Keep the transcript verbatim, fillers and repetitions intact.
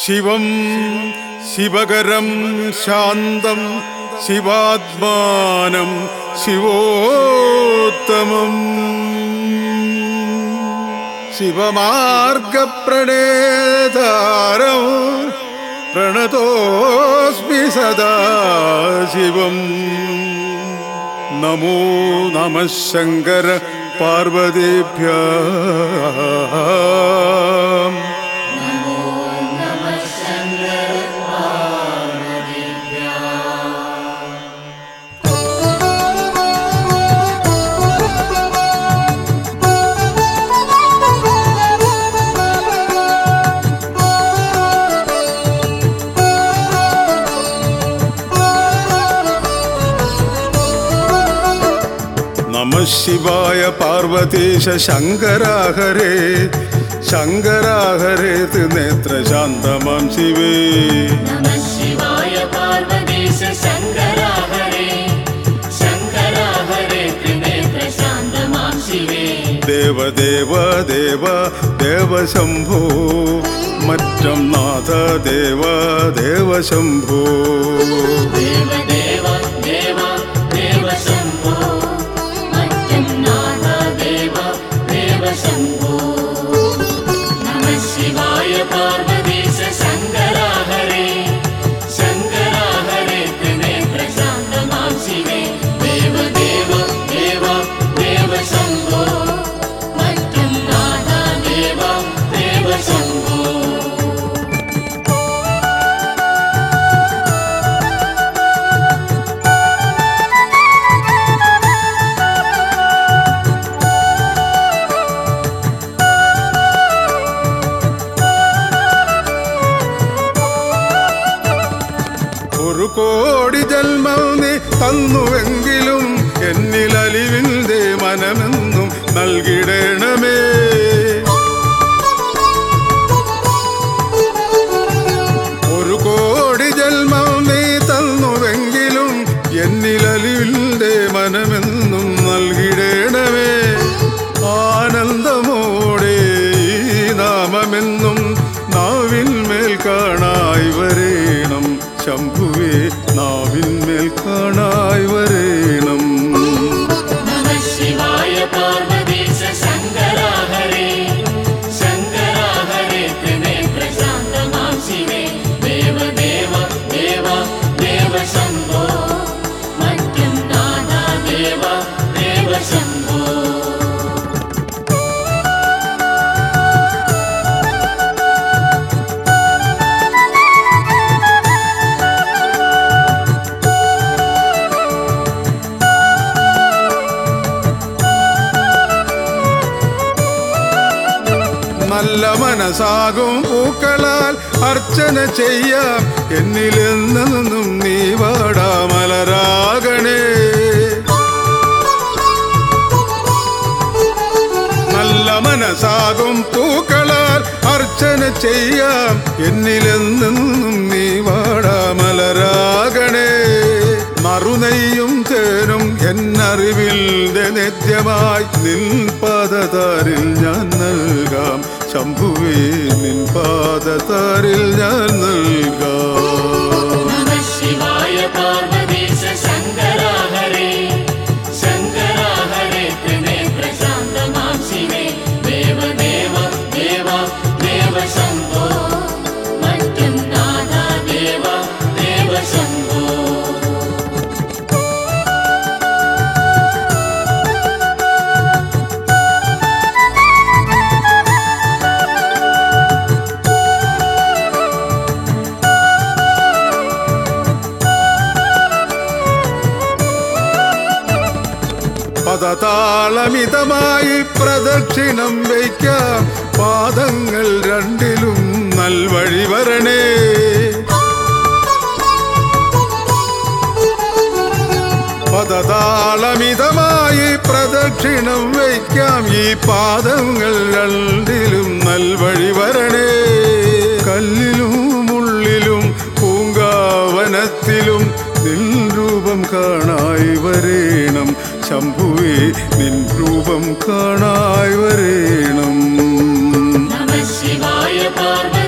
ശിവം ശിവകരം ശാന്തം ശിവാത്മാനം ശിവോത്തമം ശിവമാർഗപ്രണേതാരം പ്രണതോസ്മി സദാ ശിവം. നമോ നമഃ ശങ്കര പാർവതീഭ്യോ. നമഃ ശിവായ പാർവതീശ ശങ്കരാ ഹരേ ശങ്കരാ ഹരേ ത്രിനേത്രശാന്തമാം ശിവേ. നമഃ ശിവായ പാർവതീശ ശങ്കരാ ഹരേ ശങ്കരാ ഹരേ ത്രിനേത്രശാന്തമാം ശിവേ. ദേവദേവ ദേവ ദേവശംഭോ മറ്റം നാഥ ദേവ ദേവശംഭോ. ദേവദേവ ദേവ ദേവശംഭോ മറ്റം നാഥ ദേവ ദേവശംഭോ. നമഃ ശിവായ പാർവതീശ ശങ്കരാ ഹരേ ശങ്കരാ ഹരേ ത്രിനേത്രശാന്തമാം ശിവേ. ദേവദേവ ദേവ ദേവശംഭോ മറ്റം നാഥ ദേവ ദേവശംഭോ. ഒരു കോടി ജന്മം നീ തന്നുവെങ്കിലും എന്നിൽ അലിവിന്റെ മനമെന്നും നൽകിടണമേ. ഒരു കോടി ജന്മം നീ തന്നുവെങ്കിലും എന്നിൽ അലിവിന്റെ മനമെന്നും നൽകിടണമേ. ആനന്ദമോടെ ഈ നാമമെന്നും നാവിന്മേൽ കാണായി വരേണം ശംഭുവേ, നാവിന്മേൽ കാണായി വരേണം. നമഃ ശിവായ പാർവതീശ ശങ്കരാ ഹരേ ശങ്കരാ ഹരേ ത്രിനേത്രശാന്തമാം ശിവേ. ദേവദേവ ദേവ ദേവശംഭോ മറ്റം നാഥ ദേവ ദേവശംഭോ. നല്ല മനസ്സാകും പൂക്കളാൽ അർച്ചന ചെയ്യാം എന്നിലെന്നും നീ വാടാമലരാകണേ. നല്ല മനസ്സാകും പൂക്കളാൽ അർച്ചന ചെയ്യാം എന്നിലെന്നും നീ വാടാമലരാകണേ. മറുനെയ്യും തേനും എന്നറിവിൽ നിത്യമായി നിൻ പാദതാരിൽ ഞാൻ നൽകാം ശംഭുവേ, നിൻ പാദതാരിൽ ഞാൻ നൽകാം. നമഃ ശിവായ പാർവതീശ ശങ്കരാ ഹരേ ശങ്കരാ ഹരേ ത്രിനേത്രശാന്തമാം ശിവേ. ദേവദേവ ദേവ ദേവശംഭോ മറ്റം നാഥ ദേവ ദേവശംഭോ. പദതാളമിതമായി പ്രദക്ഷിണം വയ്ക്കാം പാദങ്ങൾ രണ്ടിലും നൽവഴി വരണേ. പദതാളമിതമായി പ്രദക്ഷിണം വയ്ക്കാം ഈ പാദങ്ങൾ രണ്ടിലും നൽവഴി വരണേ. കല്ലിലും മുള്ളിലും പൂങ്കാവനത്തിലും നിൻ രൂപം കാണായി വരേണം ശംഭുവേ, നിൻ രൂപം കാണായി വരേണം. നമഃ ശിവായ പാർവതി